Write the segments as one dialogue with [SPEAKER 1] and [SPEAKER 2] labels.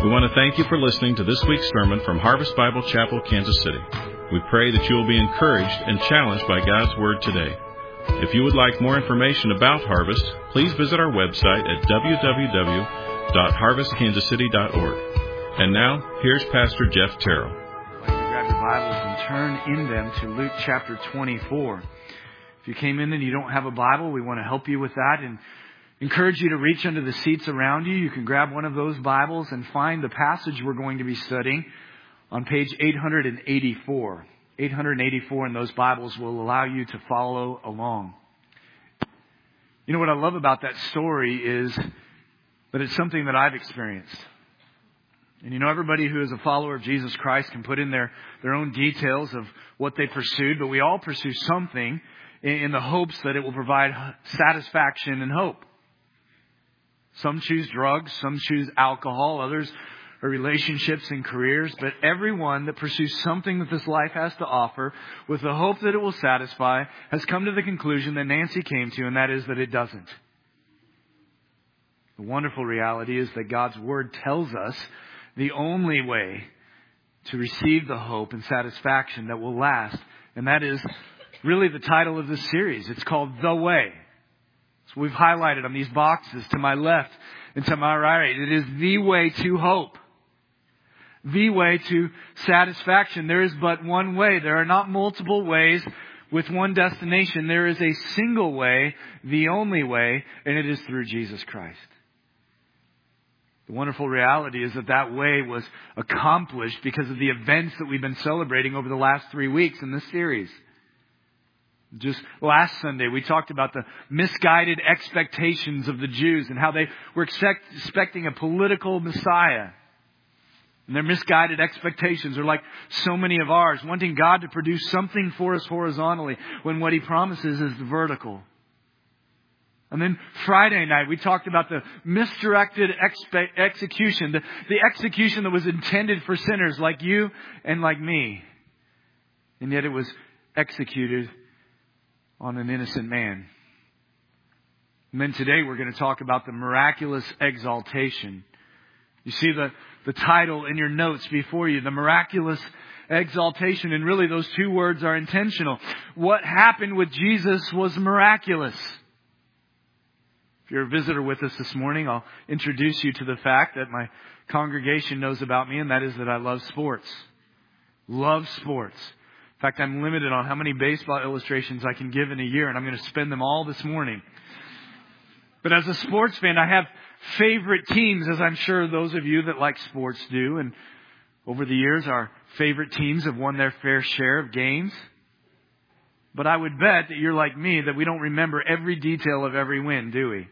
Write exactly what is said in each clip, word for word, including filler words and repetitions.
[SPEAKER 1] We want to thank you for listening to this week's sermon from Harvest Bible Chapel, Kansas City. We pray that you will be encouraged and challenged by God's Word today. If you would like more information about Harvest, please visit our website at w w w dot harvest kansas city dot org. And now, here's Pastor Jeff Terrell.
[SPEAKER 2] I'd like to grab your Bibles and turn in them to Luke chapter twenty-four. If you came in and you don't have a Bible, we want to help you with that and encourage you to reach under the seats around you. You can grab one of those Bibles and find the passage we're going to be studying on page eight eighty-four. eight eighty-four in those Bibles will allow you to follow along. You know what I love about that story is that it's something that I've experienced. And you know, everybody who is a follower of Jesus Christ can put in their, their own details of what they pursued, but we all pursue something in, in the hopes that it will provide satisfaction and hope. Some choose drugs, some choose alcohol, others are relationships and careers, but everyone that pursues something that this life has to offer with the hope that it will satisfy has come to the conclusion that Nancy came to, and that is that it doesn't. The wonderful reality is that God's Word tells us the only way to receive the hope and satisfaction that will last, and that is really the title of this series. It's called The Way. So we've highlighted on these boxes to my left and to my right. It is the way to hope. The way to satisfaction. There is but one way. There are not multiple ways with one destination. There is a single way, the only way, and it is through Jesus Christ. The wonderful reality is that that way was accomplished because of the events that we've been celebrating over the last three weeks in this series. Just last Sunday, we talked about the misguided expectations of the Jews and how they were expect, expecting a political Messiah. And their misguided expectations are like so many of ours, wanting God to produce something for us horizontally when what He promises is vertical. And then Friday night, we talked about the misdirected expe- execution, the, the execution that was intended for sinners like you and like me. And yet it was executed on an innocent man. And then today we're going to talk about the miraculous exaltation. You see the, the title in your notes before you, the miraculous exaltation. And really those two words are intentional. What happened with Jesus was miraculous. If you're a visitor with us this morning, I'll introduce you to the fact that my congregation knows about me, and that is that I love sports. Love sports. In fact, I'm limited on how many baseball illustrations I can give in a year, and I'm going to spend them all this morning. But as a sports fan, I have favorite teams, as I'm sure those of you that like sports do. And over the years, our favorite teams have won their fair share of games. But I would bet that you're like me, that we don't remember every detail of every win, do we?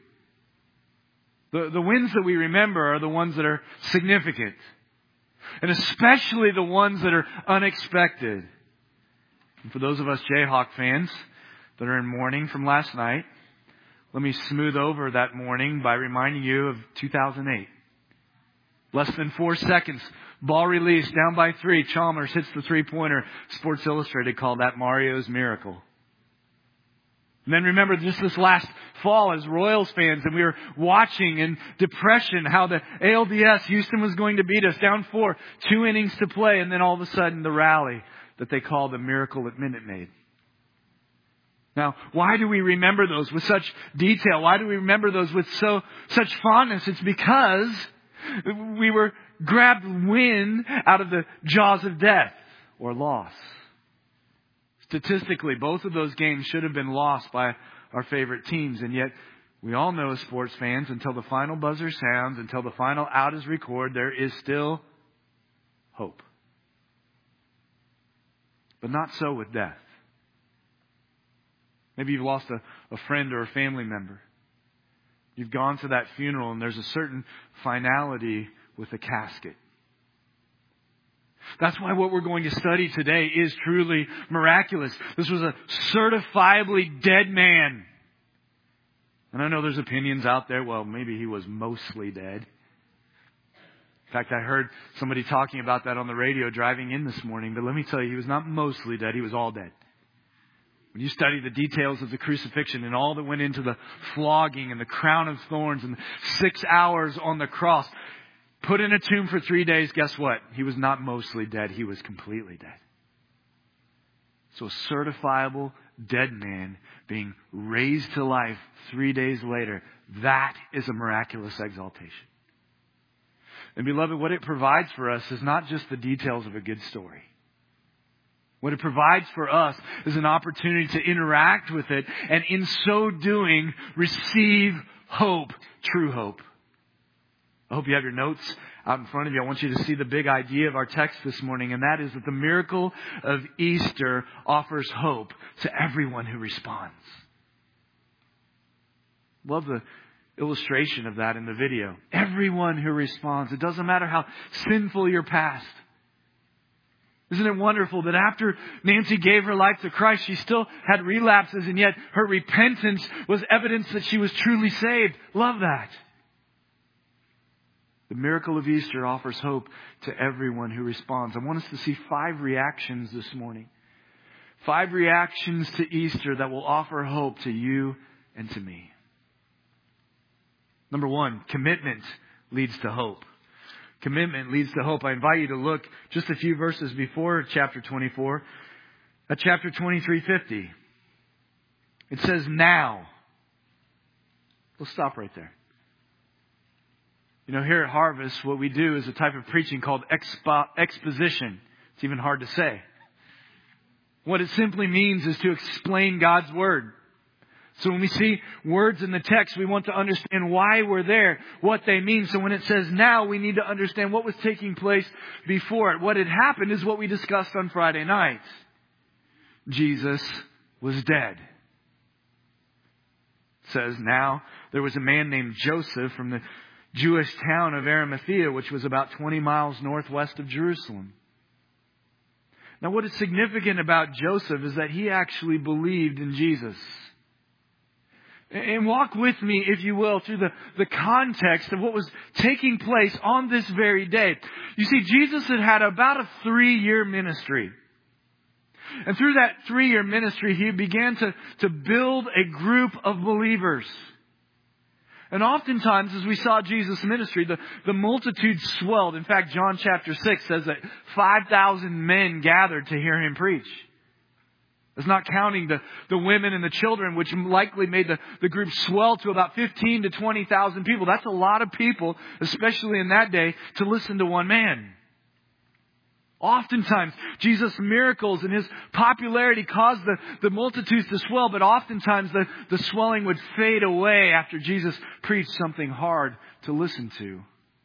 [SPEAKER 2] The, the wins that we remember are the ones that are significant. And especially the ones that are unexpected. And for those of us Jayhawk fans that are in mourning from last night, let me smooth over that mourning by reminding you of two thousand eight. Less than four seconds. Ball released, down by three. Chalmers hits the three-pointer. Sports Illustrated called that Mario's miracle. And then remember just this last fall as Royals fans, and we were watching in depression how the A L D S, Houston was going to beat us, down four, two innings to play, and then all of a sudden the rally that they call the miracle at Minute Maid. Now, why do we remember those with such detail? Why do we remember those with so such fondness? It's because we were grabbed wind out of the jaws of death or loss. Statistically, both of those games should have been lost by our favorite teams. And yet, we all know as sports fans, until the final buzzer sounds, until the final out is recorded, there is still hope. But not so with death. Maybe you've lost a, a friend or a family member. You've gone to that funeral and there's a certain finality with a casket. That's why what we're going to study today is truly miraculous. This was a certifiably dead man. And I know there's opinions out there, well, maybe he was mostly dead. In fact, I heard somebody talking about that on the radio driving in this morning. But let me tell you, he was not mostly dead. He was all dead. When you study the details of the crucifixion and all that went into the flogging and the crown of thorns and the six hours on the cross, put in a tomb for three days. Guess what? He was not mostly dead. He was completely dead. So a certifiable dead man being raised to life three days later, that is a miraculous exaltation. And beloved, what it provides for us is not just the details of a good story. What it provides for us is an opportunity to interact with it, and in so doing, receive hope, true hope. I hope you have your notes out in front of you. I want you to see the big idea of our text this morning, and that is that the miracle of Easter offers hope to everyone who responds. Love the illustration of that in the video. Everyone who responds. It doesn't matter how sinful your past. Isn't it wonderful that after Nancy gave her life to Christ, she still had relapses, and yet her repentance was evidence that she was truly saved. Love that. The miracle of Easter offers hope to everyone who responds. I want us to see five reactions this morning. Five reactions to Easter that will offer hope to you and to me. Number one, commitment leads to hope. Commitment leads to hope. I invite you to look just a few verses before chapter twenty-four, at chapter twenty-three fifty. It says, now. We'll stop right there. You know, here at Harvest, what we do is a type of preaching called expo- exposition. It's even hard to say. What it simply means is to explain God's Word. So when we see words in the text, we want to understand why we're there, what they mean. So when it says now, we need to understand what was taking place before it. What had happened is what we discussed on Friday night. Jesus was dead. It says now there was a man named Joseph from the Jewish town of Arimathea, which was about twenty miles northwest of Jerusalem. Now what is significant about Joseph is that he actually believed in Jesus. And walk with me, if you will, through the, the context of what was taking place on this very day. You see, Jesus had had about a three-year ministry. And through that three-year ministry, he began to, to build a group of believers. And oftentimes, as we saw Jesus' ministry, the, the multitude swelled. In fact, John chapter six says that five thousand men gathered to hear him preach. That's not counting the, the women and the children, which likely made the, the group swell to about fifteen to twenty thousand people. That's a lot of people, especially in that day, to listen to one man. Oftentimes, Jesus' miracles and his popularity caused the, the multitudes to swell, but oftentimes the, the swelling would fade away after Jesus preached something hard to listen to.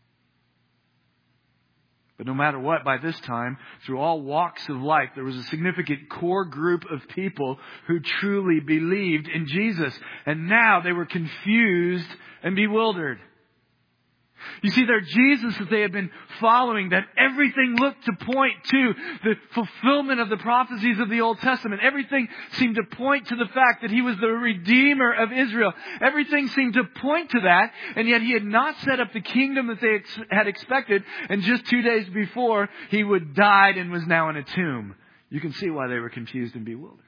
[SPEAKER 2] But no matter what, by this time, through all walks of life, there was a significant core group of people who truly believed in Jesus. And now they were confused and bewildered. You see, their Jesus that they had been following, that everything looked to point to the fulfillment of the prophecies of the Old Testament. Everything seemed to point to the fact that he was the Redeemer of Israel. Everything seemed to point to that, and yet he had not set up the kingdom that they ex- had expected. And just two days before, he would died and was now in a tomb. You can see why they were confused and bewildered.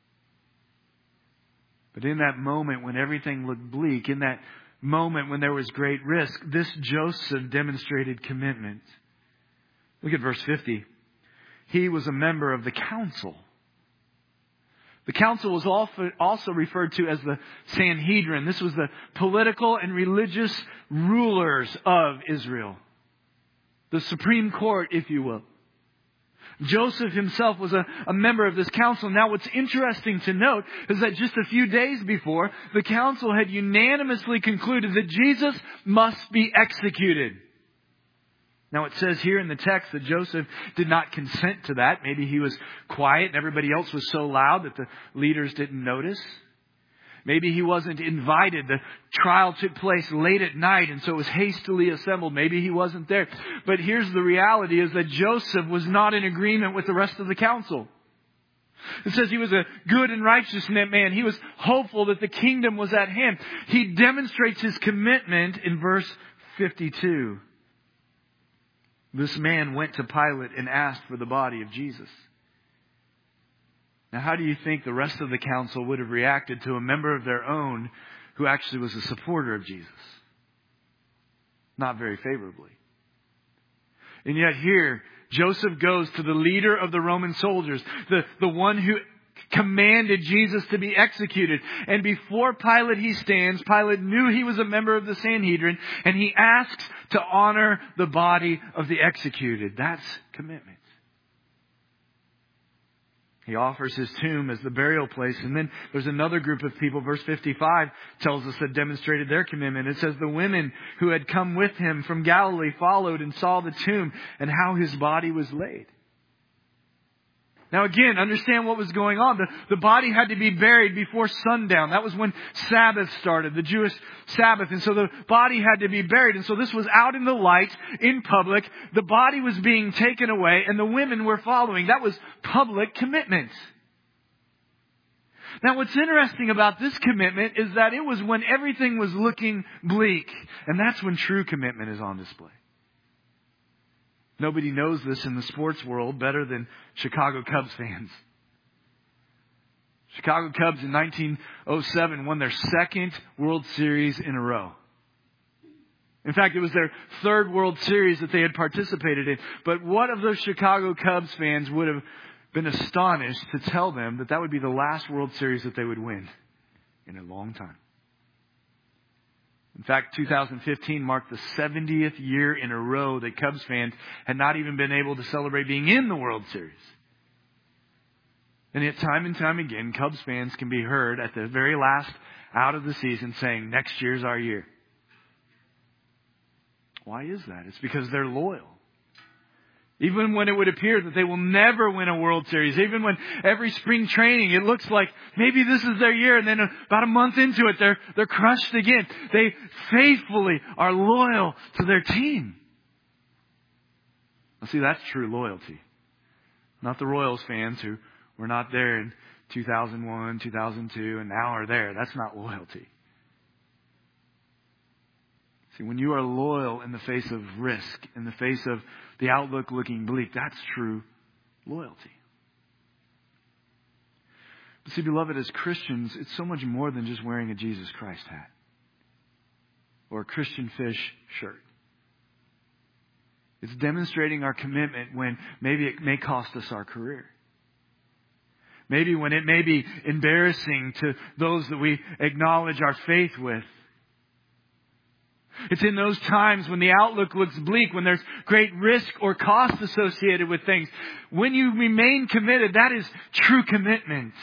[SPEAKER 2] But in that moment when everything looked bleak, in that moment when there was great risk, this Joseph demonstrated commitment. Look at verse fifty. He was a member of the council. The council was also referred to as the Sanhedrin. This was the political and religious rulers of Israel. The Supreme Court, if you will. Joseph himself was a, a member of this council. Now what's interesting to note is that just a few days before, the council had unanimously concluded that Jesus must be executed. Now it says here in the text that Joseph did not consent to that. Maybe he was quiet and everybody else was so loud that the leaders didn't notice. Maybe he wasn't invited. The trial took place late at night, and so it was hastily assembled. Maybe he wasn't there. But here's the reality, is that Joseph was not in agreement with the rest of the council. It says he was a good and righteous man. He was hopeful that the kingdom was at hand. He demonstrates his commitment in verse fifty-two. This man went to Pilate and asked for the body of Jesus. Now, how do you think the rest of the council would have reacted to a member of their own who actually was a supporter of Jesus? Not very favorably. And yet here, Joseph goes to the leader of the Roman soldiers, the, the one who commanded Jesus to be executed. And before Pilate he stands, Pilate knew he was a member of the Sanhedrin, and he asks to honor the body of the executed. That's commitment. He offers his tomb as the burial place. And then there's another group of people, verse fifty-five tells us, that demonstrated their commitment. It says, the women who had come with him from Galilee followed and saw the tomb and how his body was laid. Now again, understand what was going on. The, the body had to be buried before sundown. That was when Sabbath started, the Jewish Sabbath. And so the body had to be buried. And so this was out in the light, in public. The body was being taken away and the women were following. That was public commitment. Now what's interesting about this commitment is that it was when everything was looking bleak. And that's when true commitment is on display. Nobody knows this in the sports world better than Chicago Cubs fans. Chicago Cubs in nineteen oh seven won their second World Series in a row. In fact, it was their third World Series that they had participated in. But what of those Chicago Cubs fans would have been astonished to tell them that that would be the last World Series that they would win in a long time? In fact, two thousand fifteen marked the seventieth year in a row that Cubs fans had not even been able to celebrate being in the World Series. And yet time and time again, Cubs fans can be heard at the very last out of the season saying, next year's our year. Why is that? It's because they're loyal. Even when it would appear that they will never win a World Series, even when every spring training it looks like maybe this is their year, and then about a month into it they're they're crushed again. They faithfully are loyal to their team. Now see, that's true loyalty. Not the Royals fans who were not there in two thousand one, two thousand two, and now are there. That's not loyalty. See, when you are loyal in the face of risk, in the face of the outlook looking bleak, that's true loyalty. But see, beloved, as Christians, it's so much more than just wearing a Jesus Christ hat or a Christian fish shirt. It's demonstrating our commitment when maybe it may cost us our career. Maybe when it may be embarrassing to those that we acknowledge our faith with. It's in those times when the outlook looks bleak, when there's great risk or cost associated with things. When you remain committed, that is true commitment.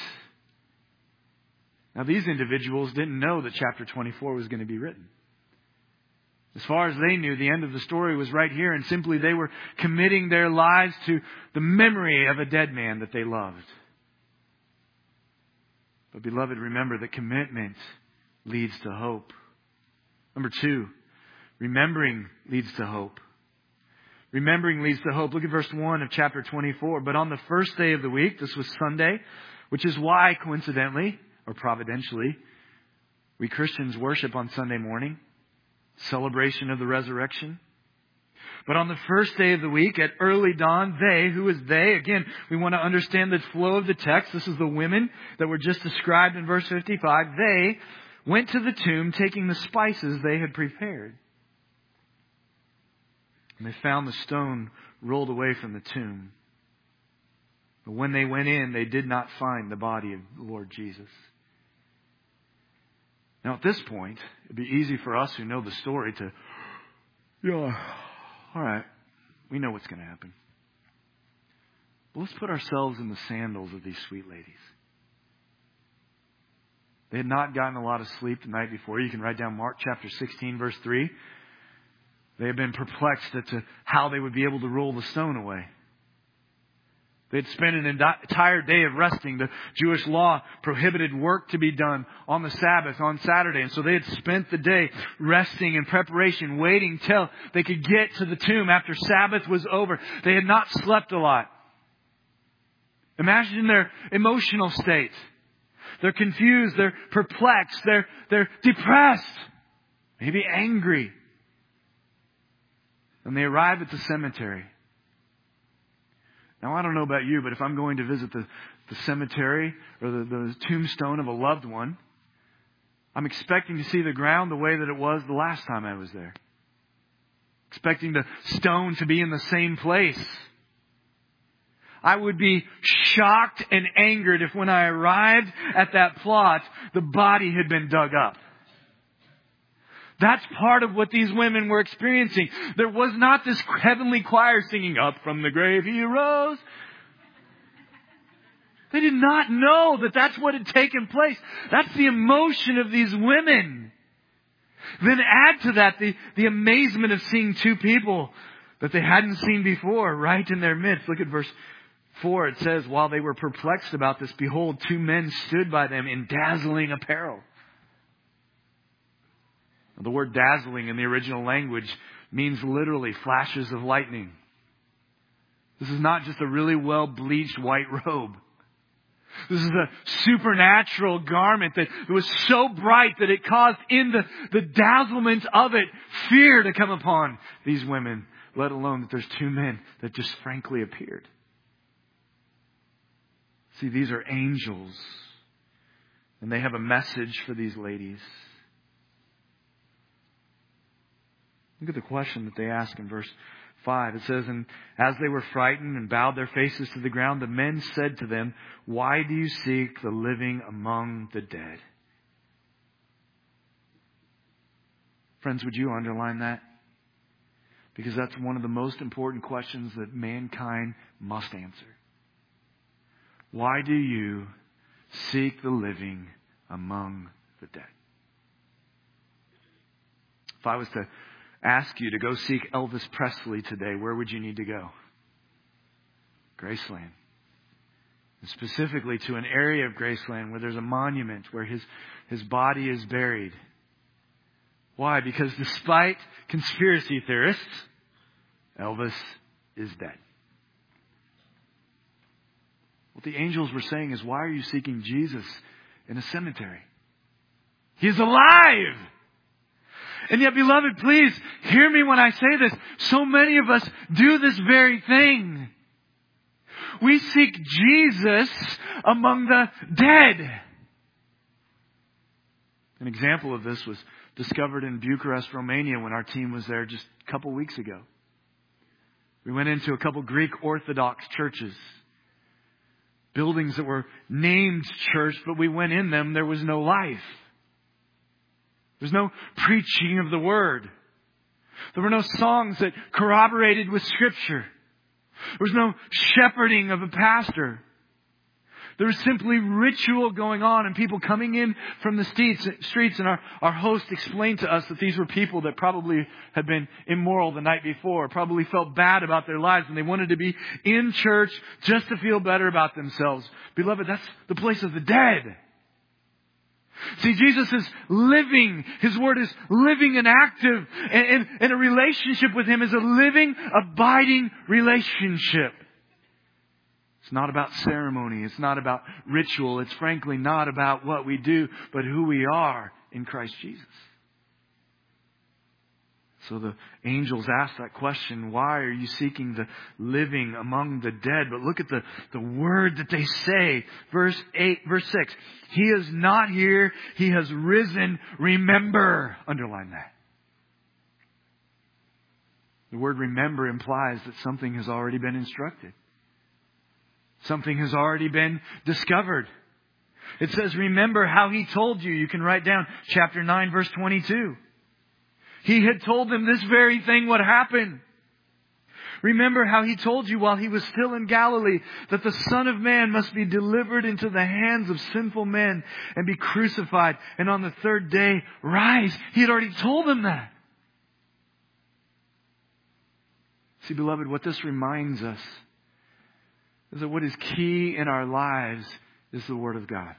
[SPEAKER 2] Now, these individuals didn't know that chapter twenty-four was going to be written. As far as they knew, the end of the story was right here, and simply they were committing their lives to the memory of a dead man that they loved. But beloved, remember that commitment leads to hope. Number two, remembering leads to hope. Remembering leads to hope. Look at verse one of chapter twenty-four. But on the first day of the week, this was Sunday, which is why, coincidentally, or providentially, we Christians worship on Sunday morning. Celebration of the resurrection. But on the first day of the week, at early dawn, they, who is they? Again, we want to understand the flow of the text. This is the women that were just described in verse fifty-five. They went to the tomb taking the spices they had prepared. And they found the stone rolled away from the tomb. But when they went in, they did not find the body of the Lord Jesus. Now at this point, it'd be easy for us who know the story to, yeah, all right, we know what's going to happen. But let's put ourselves in the sandals of these sweet ladies. They had not gotten a lot of sleep the night before. You can write down Mark chapter sixteen, verse three. They had been perplexed as to how they would be able to roll the stone away. They had spent an entire day of resting. The Jewish law prohibited work to be done on the Sabbath, on Saturday. And so they had spent the day resting in preparation, waiting till they could get to the tomb after Sabbath was over. They had not slept a lot. Imagine their emotional state. They're confused. They're perplexed. They're, they're depressed. Maybe angry. And they arrive at the cemetery. Now, I don't know about you, but if I'm going to visit the, the cemetery or the, the tombstone of a loved one, I'm expecting to see the ground the way that it was the last time I was there. expecting the stone to be in the same place. I would be shocked and angered if when I arrived at that plot, the body had been dug up. That's part of what these women were experiencing. There was not this heavenly choir singing, "Up from the grave he rose." They did not know that that's what had taken place. That's the emotion of these women. Then add to that the, the amazement of seeing two people that they hadn't seen before right in their midst. Look at verse four. It says, while they were perplexed about this, behold, two men stood by them in dazzling apparel. The word dazzling in the original language means literally flashes of lightning. This is not just a really well bleached white robe. This is a supernatural garment that was so bright that it caused in the, the dazzlement of it fear to come upon these women, let alone that there's two men that just frankly appeared. See, these are angels, and they have a message for these ladies. Look at the question that they ask in verse five. It says, and as they were frightened and bowed their faces to the ground, the men said to them, "Why do you seek the living among the dead?" Friends, would you underline that? Because that's one of the most important questions that mankind must answer. Why do you seek the living among the dead? If I was to ask you to go seek Elvis Presley today, where would you need to go? Graceland. And specifically to an area of Graceland where there's a monument where his, his body is buried. Why? Because despite conspiracy theorists, Elvis is dead. What the angels were saying is, why are you seeking Jesus in a cemetery? He is alive! And yet, beloved, please hear me when I say this. So many of us do this very thing. We seek Jesus among the dead. An example of this was discovered in Bucharest, Romania, when our team was there just a couple weeks ago. We went into a couple Greek Orthodox churches. Buildings that were named church, but we went in them, there was no life. There's no preaching of the Word. There were no songs that corroborated with Scripture. There was no shepherding of a pastor. There was simply ritual going on and people coming in from the streets. And our, our host explained to us that these were people that probably had been immoral the night before, probably felt bad about their lives, and they wanted to be in church just to feel better about themselves. Beloved, that's the place of the dead. See, Jesus is living. His Word is living and active. And, and, and a relationship with Him is a living, abiding relationship. It's not about ceremony. It's not about ritual. It's frankly not about what we do, but who we are in Christ Jesus. So the angels ask that question, why are you seeking the living among the dead? But look at the, the word that they say. Verse eight, verse six. He is not here. He has risen. Remember. Underline that. The word remember implies that something has already been instructed. Something has already been discovered. It says, remember how He told you. You can write down chapter nine, verse twenty-two. He had told them this very thing would happen. Remember how He told you while He was still in Galilee that the Son of Man must be delivered into the hands of sinful men and be crucified and on the third day rise. He had already told them that. See, beloved, what this reminds us is that what is key in our lives is the Word of God.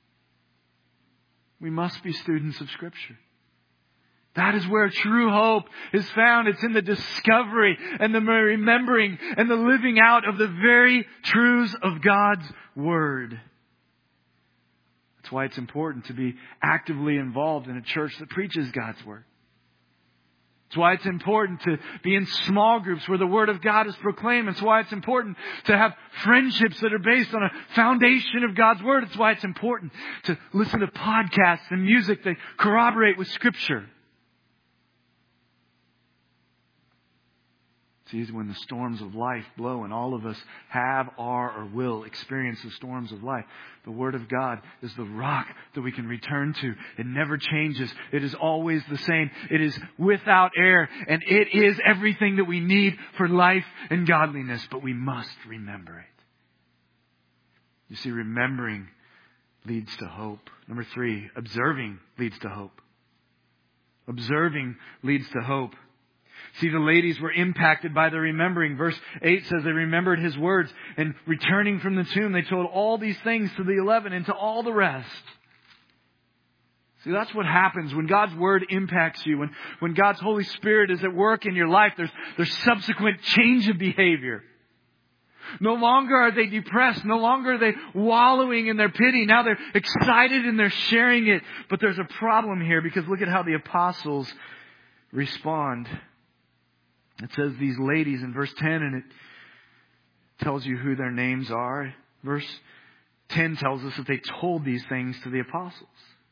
[SPEAKER 2] We must be students of Scripture. That is where true hope is found. It's in the discovery and the remembering and the living out of the very truths of God's Word. That's why it's important to be actively involved in a church that preaches God's Word. That's why it's important to be in small groups where the Word of God is proclaimed. It's why it's important to have friendships that are based on a foundation of God's Word. It's why it's important to listen to podcasts and music that corroborate with Scripture. See, when the storms of life blow, and all of us have, are, or will experience the storms of life, the Word of God is the rock that we can return to. It never changes. It is always the same. It is without error, and it is everything that we need for life and godliness, but we must remember it. You see, remembering leads to hope. Number three, observing leads to hope. Observing leads to hope. See, the ladies were impacted by the remembering. Verse eight says they remembered His words, and returning from the tomb, they told all these things to the eleven and to all the rest. See, that's what happens when God's Word impacts you. When, when God's Holy Spirit is at work in your life, there's, there's subsequent change of behavior. No longer are they depressed. No longer are they wallowing in their pity. Now they're excited and they're sharing it. But there's a problem here, because look at how the apostles respond. It says these ladies in verse ten, and it tells you who their names are. Verse ten tells us that they told these things to the apostles.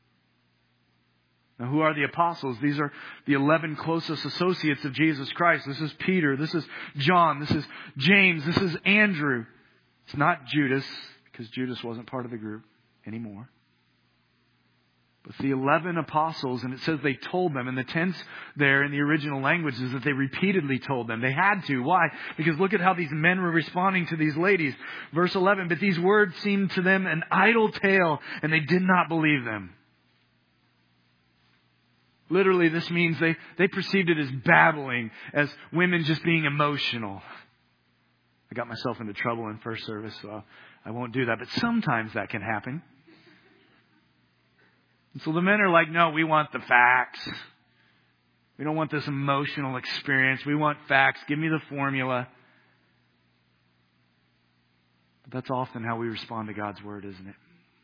[SPEAKER 2] Now, who are the apostles? These are the eleven closest associates of Jesus Christ. This is Peter. This is John. This is James. This is Andrew. It's not Judas, because Judas wasn't part of the group anymore. But the eleven apostles, and it says they told them. And the tense there in the original language is that they repeatedly told them. They had to. Why? Because look at how these men were responding to these ladies. Verse eleven, but these words seemed to them an idle tale, and they did not believe them. Literally, this means they, they perceived it as babbling, as women just being emotional. I got myself into trouble in first service, so I won't do that. But sometimes that can happen. And so the men are like, no, we want the facts. We don't want this emotional experience. We want facts. Give me the formula. But that's often how we respond to God's Word, isn't it?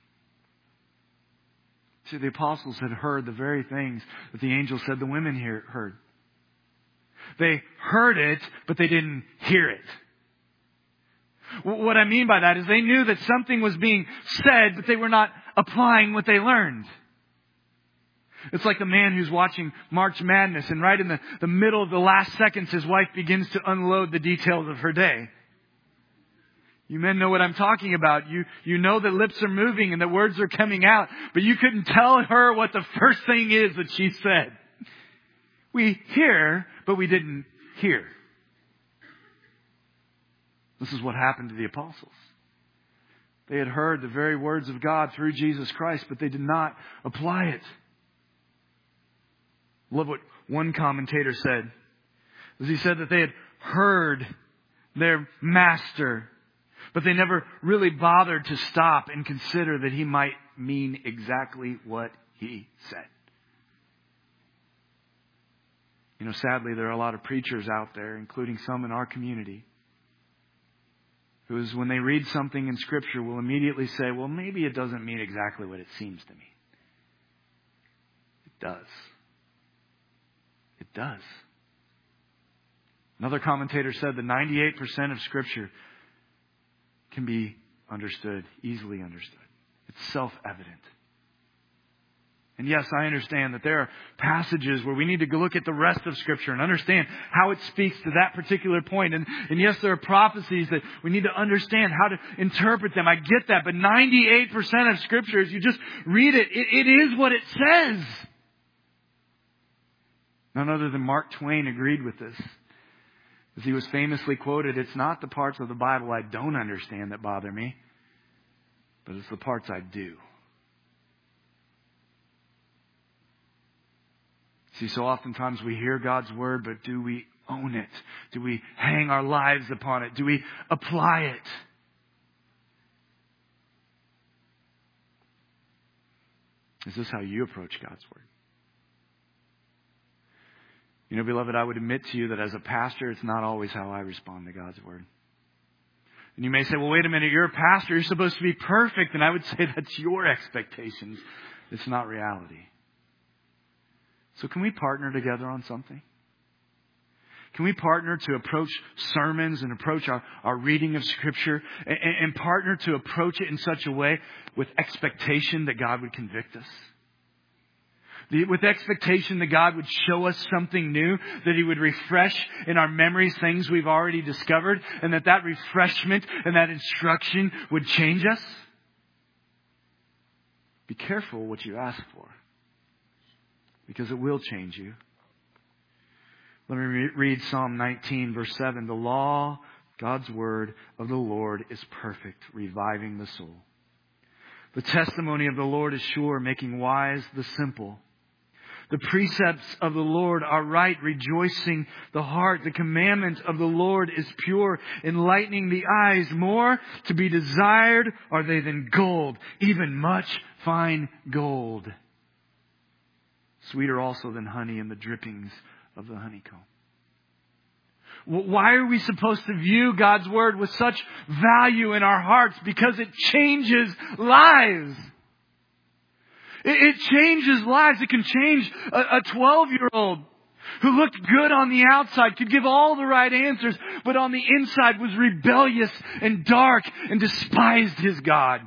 [SPEAKER 2] See, the apostles had heard the very things that the angel said the women here heard. They heard it, but they didn't hear it. What I mean by that is they knew that something was being said, but they were not applying what they learned. It's like the man who's watching March Madness, and right in the, the middle of the last seconds, his wife begins to unload the details of her day. You men know what I'm talking about. You, you know that lips are moving and that words are coming out, but you couldn't tell her what the first thing is that she said. We hear, but we didn't hear. This is what happened to the apostles. They had heard the very words of God through Jesus Christ, but they did not apply it. I love what one commentator said. As he said that they had heard their master, but they never really bothered to stop and consider that he might mean exactly what he said. You know, sadly, there are a lot of preachers out there, including some in our community, who is, when they read something in Scripture, will immediately say, well, maybe it doesn't mean exactly what it seems to mean. It does. It does. Another commentator said that ninety-eight percent of Scripture can be understood, easily understood. It's self-evident. And yes, I understand that there are passages where we need to go look at the rest of Scripture and understand how it speaks to that particular point. And, and yes, there are prophecies that we need to understand how to interpret them. I get that. But ninety-eight percent of Scripture, as you just read it, it, it is what it says. None other than Mark Twain agreed with this. As he was famously quoted, it's not the parts of the Bible I don't understand that bother me, but it's the parts I do. See, so oftentimes we hear God's Word, but do we own it? Do we hang our lives upon it? Do we apply it? Is this how you approach God's Word? You know, beloved, I would admit to you that as a pastor, it's not always how I respond to God's Word. And you may say, well, wait a minute, you're a pastor, you're supposed to be perfect. And I would say that's your expectations. It's not reality. So can we partner together on something? Can we partner to approach sermons and approach our, our reading of Scripture and, and partner to approach it in such a way with expectation that God would convict us? The, with expectation that God would show us something new, that He would refresh in our memories things we've already discovered, and that that refreshment and that instruction would change us? Be careful what you ask for, because it will change you. Let me re- read Psalm nineteen, verse seven. The law, God's word of the Lord, is perfect, reviving the soul. The testimony of the Lord is sure, making wise the simple. The precepts of the Lord are right, rejoicing the heart. The commandment of the Lord is pure, enlightening the eyes. More to be desired are they than gold, even much fine gold. Sweeter also than honey and the drippings of the honeycomb. Why are we supposed to view God's Word with such value in our hearts? Because it changes lives. It changes lives. It can change a twelve-year-old who looked good on the outside, could give all the right answers, but on the inside was rebellious and dark and despised his God.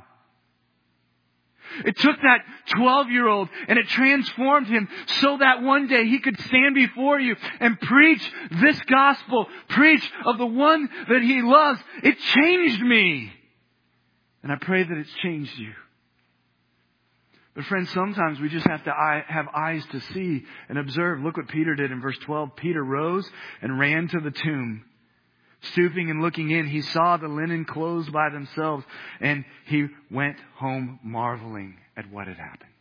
[SPEAKER 2] It took that twelve-year-old and it transformed him so that one day he could stand before you and preach this gospel, preach of the one that he loves. It changed me. And I pray that it's changed you. But friends, sometimes we just have to have eyes to see and observe. Look what Peter did in verse twelve. Peter rose and ran to the tomb. Stooping and looking in, he saw the linen clothes by themselves, and he went home marveling at what had happened.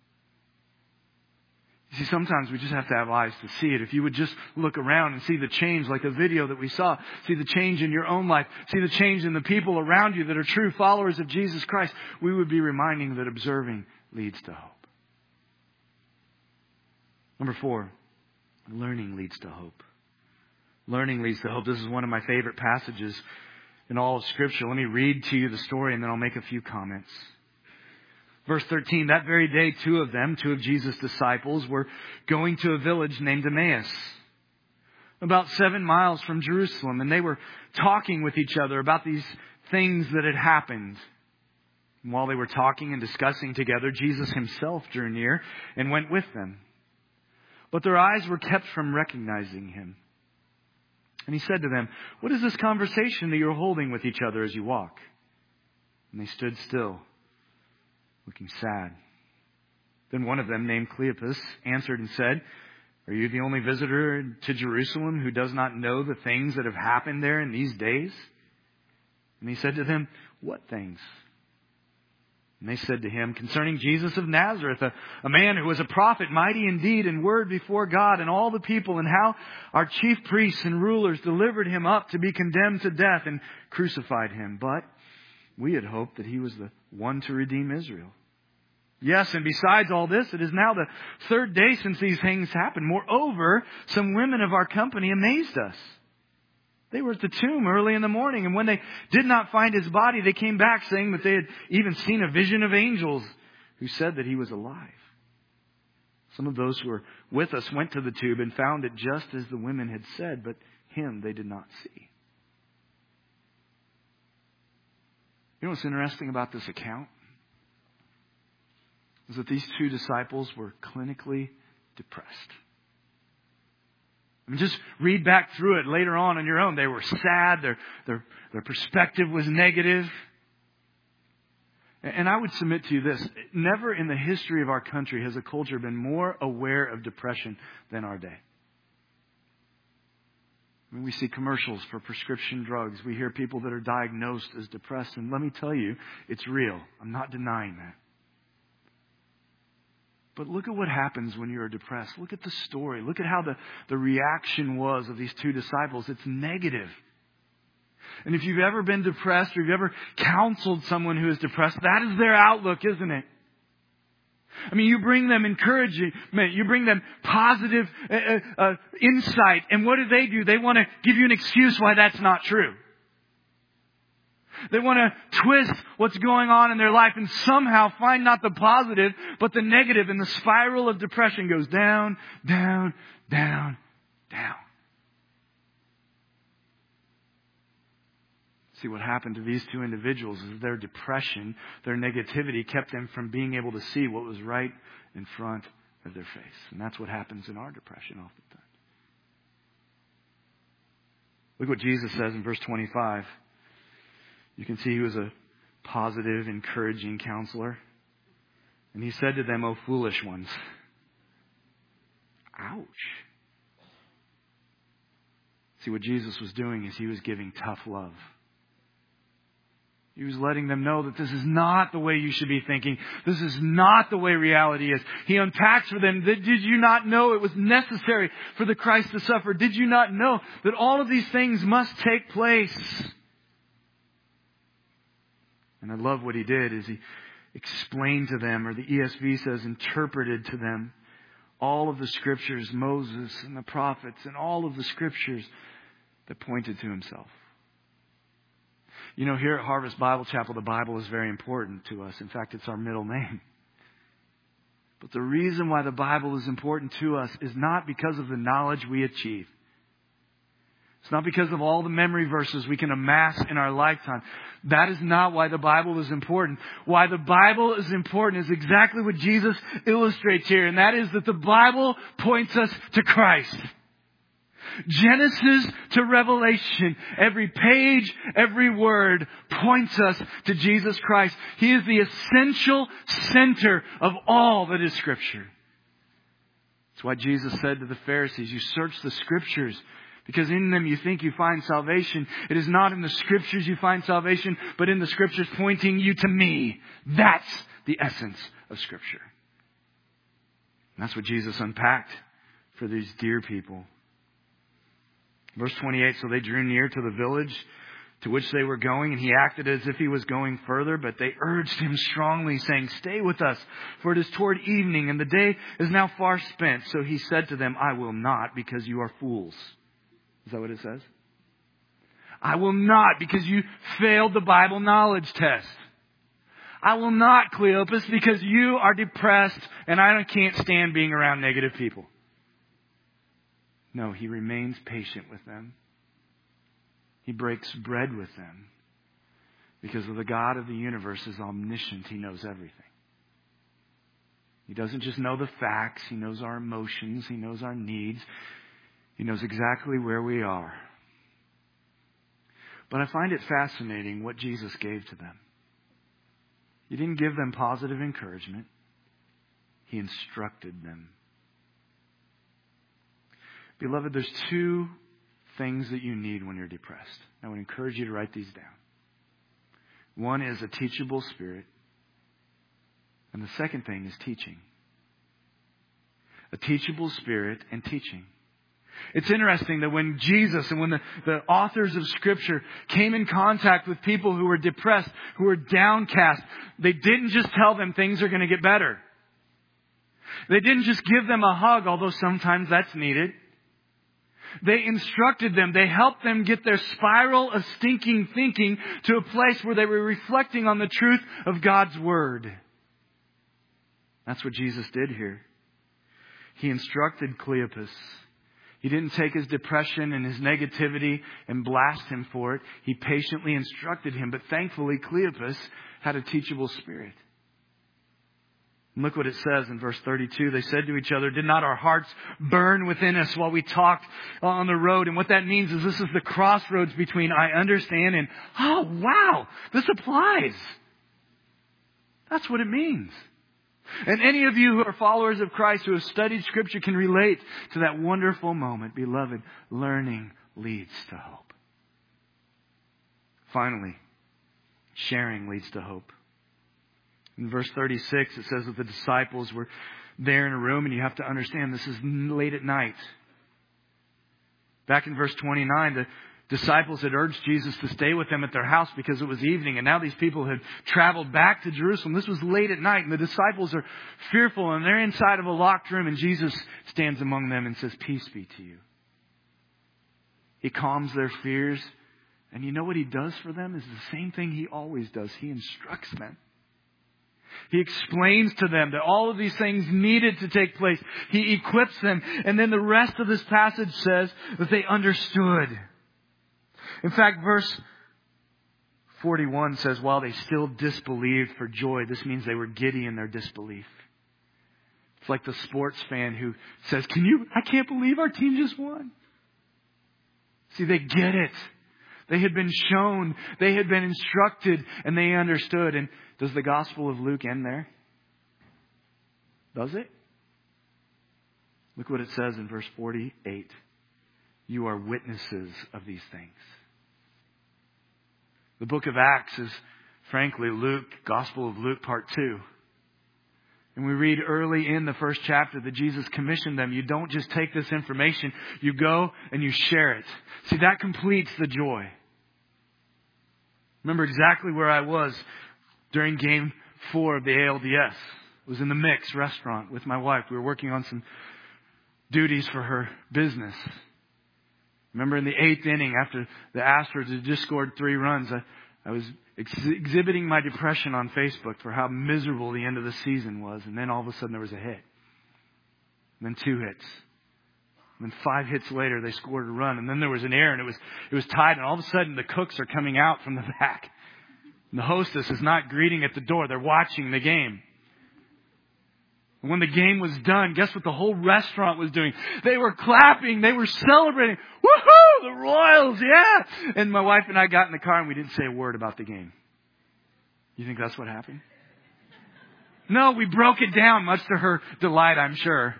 [SPEAKER 2] You see, sometimes we just have to have eyes to see it. If you would just look around and see the change, like the video that we saw, see the change in your own life, see the change in the people around you that are true followers of Jesus Christ, we would be reminding that observing leads to hope. Number four, learning leads to hope. Learning leads to hope. This is one of my favorite passages in all of Scripture. Let me read to you the story and then I'll make a few comments. Verse thirteen, that very day, two of them, two of Jesus' disciples, were going to a village named Emmaus, about seven miles from Jerusalem. And they were talking with each other about these things that had happened. And while they were talking and discussing together, Jesus himself drew near and went with them. But their eyes were kept from recognizing him. And he said to them, what is this conversation that you're holding with each other as you walk? And they stood still, looking sad. Then one of them, named Cleopas, answered and said, are you the only visitor to Jerusalem who does not know the things that have happened there in these days? And he said to them, what things? And they said to him, concerning Jesus of Nazareth, a, a man who was a prophet, mighty in deed and word before God and all the people, and how our chief priests and rulers delivered him up to be condemned to death and crucified him. But we had hoped that he was the one to redeem Israel. Yes, and besides all this, it is now the third day since these things happened. Moreover, some women of our company amazed us. They were at the tomb early in the morning, and when they did not find his body, they came back saying that they had even seen a vision of angels who said that he was alive. Some of those who were with us went to the tomb and found it just as the women had said, but him they did not see. You know what's interesting about this account? Is that these two disciples were clinically depressed. I mean, just read back through it later on on your own. They were sad. Their, their, their perspective was negative. And I would submit to you this. Never in the history of our country has a culture been more aware of depression than our day. I mean, we see commercials for prescription drugs. We hear people that are diagnosed as depressed. And let me tell you, it's real. I'm not denying that. But look at what happens when you're depressed. Look at the story. Look at how the, the reaction was of these two disciples. It's negative. And if you've ever been depressed or you've ever counseled someone who is depressed, that is their outlook, isn't it? I mean, you bring them encouragement. You bring them positive uh, uh, insight. And what do they do? They want to give you an excuse why that's not true. They want to twist what's going on in their life and somehow find not the positive, but the negative. And the spiral of depression goes down, down, down, down. See, what happened to these two individuals is their depression, their negativity kept them from being able to see what was right in front of their face. And that's what happens in our depression oftentimes. Look what Jesus says in verse twenty-five. You can see he was a positive, encouraging counselor. And he said to them, "O foolish ones." Ouch. See, what Jesus was doing is he was giving tough love. He was letting them know that this is not the way you should be thinking. This is not the way reality is. He unpacks for them that, did you not know it was necessary for the Christ to suffer? Did you not know that all of these things must take place? And I love what he did is he explained to them, or the E S V says interpreted to them, all of the scriptures, Moses and the prophets and all of the scriptures that pointed to himself. You know, here at Harvest Bible Chapel, the Bible is very important to us. In fact, it's our middle name. But the reason why the Bible is important to us is not because of the knowledge we achieve. It's not because of all the memory verses we can amass in our lifetime. That is not why the Bible is important. Why the Bible is important is exactly what Jesus illustrates here. And that is that the Bible points us to Christ. Genesis to Revelation, every page, every word points us to Jesus Christ. He is the essential center of all that is Scripture. That's why Jesus said to the Pharisees, you search the Scriptures because in them you think you find salvation. It is not in the Scriptures you find salvation, but in the Scriptures pointing you to me. That's the essence of Scripture. And that's what Jesus unpacked for these dear people. Verse twenty-eight, so they drew near to the village to which they were going, and he acted as if he was going further, but they urged him strongly, saying, stay with us, for it is toward evening, and the day is now far spent. So he said to them, I will not, because you are fools. Is that what it says? I will not, because you failed the Bible knowledge test. I will not, Cleopas, because you are depressed, and I can't stand being around negative people. No, he remains patient with them. He breaks bread with them. Because of the God of the universe is omniscient. He knows everything. He doesn't just know the facts. He knows our emotions. He knows our needs. He knows exactly where we are. But I find it fascinating what Jesus gave to them. He didn't give them positive encouragement. He instructed them. Beloved, there's two things that you need when you're depressed. I would encourage you to write these down. One is a teachable spirit. And the second thing is teaching. A teachable spirit and teaching. It's interesting that when Jesus and when the, the authors of Scripture came in contact with people who were depressed, who were downcast, they didn't just tell them things are going to get better. They didn't just give them a hug, although sometimes that's needed. They instructed them. They helped them get their spiral of stinking thinking to a place where they were reflecting on the truth of God's Word. That's what Jesus did here. He instructed Cleopas. He didn't take his depression and his negativity and blast him for it. He patiently instructed him. But thankfully, Cleopas had a teachable spirit. And look what it says in verse thirty-two. They said to each other, did not our hearts burn within us while we talked on the road? And what that means is this is the crossroads between I understand and, oh, wow, this applies. That's what it means. And any of you who are followers of Christ who have studied Scripture can relate to that wonderful moment. Beloved, learning leads to hope. Finally, sharing leads to hope. In verse thirty-six, it says that the disciples were there in a room, and you have to understand this is late at night. Back in verse twenty-nine, the disciples had urged Jesus to stay with them at their house because it was evening, and now these people had traveled back to Jerusalem. This was late at night, and the disciples are fearful, and they're inside of a locked room, and Jesus stands among them and says, peace be to you. He calms their fears, and you know what He does for them is the same thing He always does. He instructs them. He explains to them that all of these things needed to take place. He equips them. And then the rest of this passage says that they understood. In fact, verse forty-one says, while they still disbelieved for joy, this means they were giddy in their disbelief. It's like the sports fan who says, can you, I can't believe our team just won. See, they get it. They had been shown, they had been instructed, and they understood. And does the Gospel of Luke end there? Does it? Look what it says in verse forty-eight. You are witnesses of these things. The book of Acts is, frankly, Luke, Gospel of Luke, part two. And we read early in the first chapter that Jesus commissioned them. You don't just take this information. You go and you share it. See, that completes the joy. Remember exactly where I was during game four of the A L D S. It was in the Mix restaurant with my wife. We were working on some duties for her business. Remember in the eighth inning, after the Astros had just scored three runs, I, I was ex- exhibiting my depression on Facebook for how miserable the end of the season was. And then all of a sudden there was a hit. And then two hits. And then five hits later they scored a run. And then there was an error and it was it was tied. And all of a sudden the cooks are coming out from the back. And the hostess is not greeting at the door. They're watching the game. And when the game was done, guess what the whole restaurant was doing? They were clapping. They were celebrating. Woohoo! The Royals, yeah! And my wife and I got in the car and we didn't say a word about the game. You think that's what happened? No, we broke it down, much to her delight, I'm sure.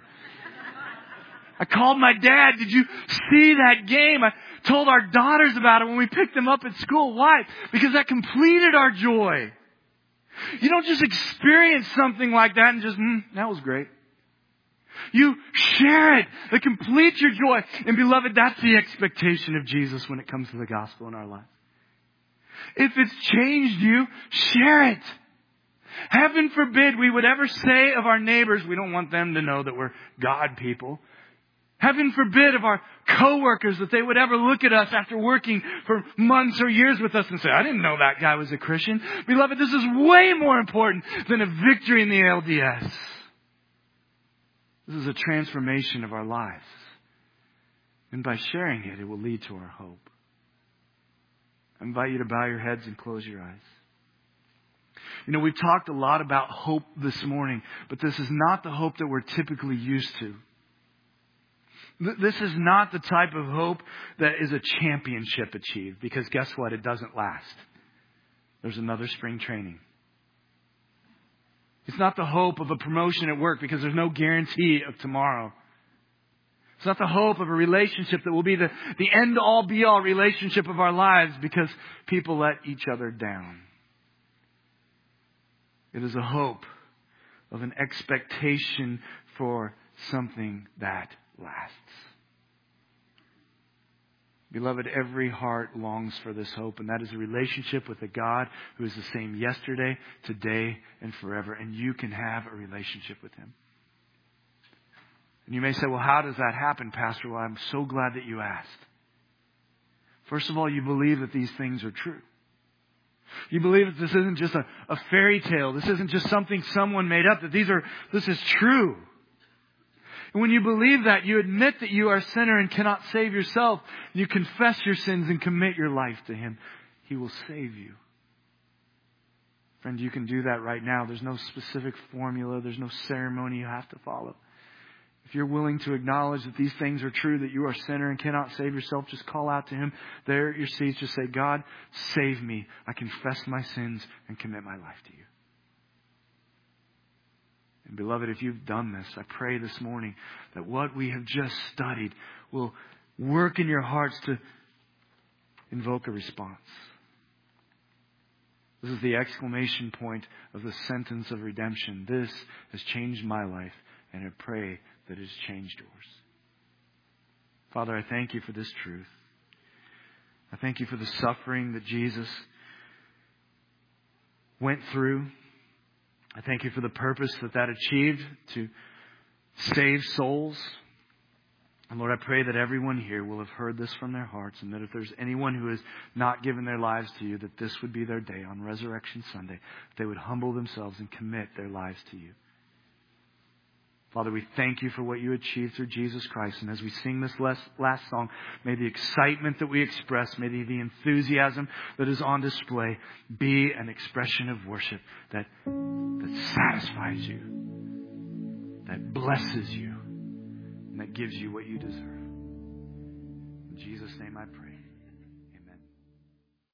[SPEAKER 2] I called my dad. Did you see that game? I told our daughters about it when we picked them up at school. Why? Because that completed our joy. You don't just experience something like that and just, mm, that was great. You share it. That completes your joy. And beloved, that's the expectation of Jesus when it comes to the gospel in our life. If it's changed you, share it. Heaven forbid we would ever say of our neighbors, we don't want them to know that we're God people. Heaven forbid of our coworkers that they would ever look at us after working for months or years with us and say, I didn't know that guy was a Christian. Beloved, this is way more important than a victory in the A L D S. This is a transformation of our lives. And by sharing it, it will lead to our hope. I invite you to bow your heads and close your eyes. You know, we've talked a lot about hope this morning, but this is not the hope that we're typically used to. This is not the type of hope that is a championship achieved, because guess what? It doesn't last. There's another spring training. It's not the hope of a promotion at work because there's no guarantee of tomorrow. It's not the hope of a relationship that will be the, the end-all be-all relationship of our lives because people let each other down. It is a hope of an expectation for something that lasts. Beloved, every heart longs for this hope, and that is a relationship with a God who is the same yesterday, today, and forever. And you can have a relationship with Him. And you may say, well, how does that happen, Pastor? Well, I'm so glad that you asked. First of all, you believe that these things are true. You believe that this isn't just a, a fairy tale. This isn't just something someone made up. That these are, this is true. And when you believe that, you admit that you are a sinner and cannot save yourself. You confess your sins and commit your life to Him. He will save you. Friend, you can do that right now. There's no specific formula. There's no ceremony you have to follow. If you're willing to acknowledge that these things are true, that you are a sinner and cannot save yourself, just call out to Him there at your seats. Just say, God, save me. I confess my sins and commit my life to You. And beloved, if you've done this, I pray this morning that what we have just studied will work in your hearts to invoke a response. This is the exclamation point of the sentence of redemption. This has changed my life, and I pray that it has changed yours. Father, I thank You for this truth. I thank You for the suffering that Jesus went through. I thank You for the purpose that that achieved, to save souls. And Lord, I pray that everyone here will have heard this from their hearts, and that if there's anyone who has not given their lives to You, that this would be their day on Resurrection Sunday. That they would humble themselves and commit their lives to You. Father, we thank You for what You achieved through Jesus Christ. And as we sing this last, last song, may the excitement that we express, may the, the enthusiasm that is on display be an expression of worship that, that satisfies You, that blesses you, and that gives you what you deserve. In Jesus' name I pray.